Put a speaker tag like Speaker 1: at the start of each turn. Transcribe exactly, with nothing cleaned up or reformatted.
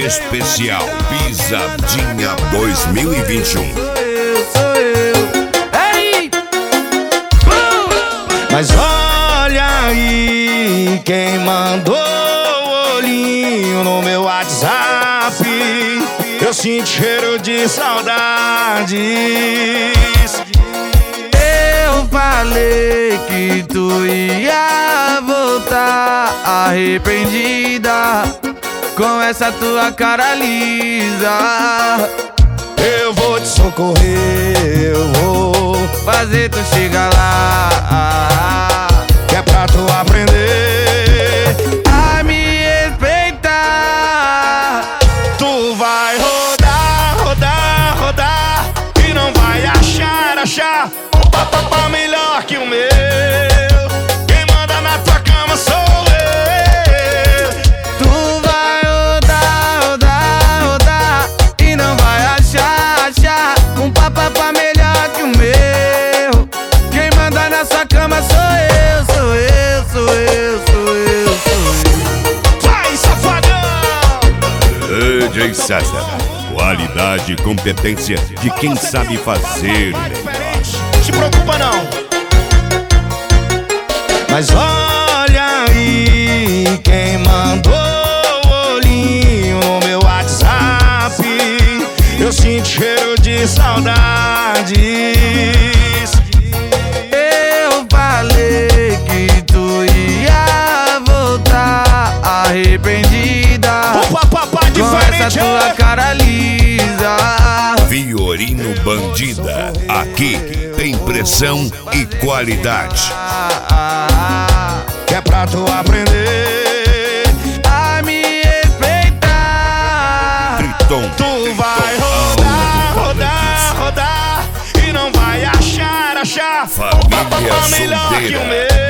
Speaker 1: Especial Pisadinha dois mil e vinte e um.
Speaker 2: Sou eu, sou eu. Ei! Mas olha aí quem mandou o olhinho no meu WhatsApp. Eu sinto cheiro de saudades. Eu falei que tu ia voltar arrependida com essa tua cara lisa. Eu vou te socorrer, eu vou fazer tu chegar lá, que é pra tu aprender a me respeitar. Tu vai rodar, rodar, rodar e não vai achar, achar um papapá melhor que o meu. Quem manda na tua cama sou eu. Tu vai rodar, rodar, rodar e não vai achar, achar um papapá melhor que o meu. Quem manda na sua cama sou eu, sou eu, sou eu, sou eu, sou eu. Vai, safadão!
Speaker 1: D J César, qualidade e competência de quem sabe fazer o negócio.
Speaker 2: Não se preocupa não. Mas olha aí quem mandou o olhinho no meu WhatsApp. Eu sinto cheiro de saudades. Eu falei que tu ia voltar arrependida com essa tua cara lisa.
Speaker 1: Fiorino Bandida, aqui tem pressão e qualidade.
Speaker 2: Que é pra tu aprender a me respeitar.
Speaker 1: Triton.
Speaker 2: Tu vai rodar, rodar, rodar e não vai achar, achar
Speaker 1: Família
Speaker 2: melhor que o
Speaker 1: solteira.
Speaker 2: meu.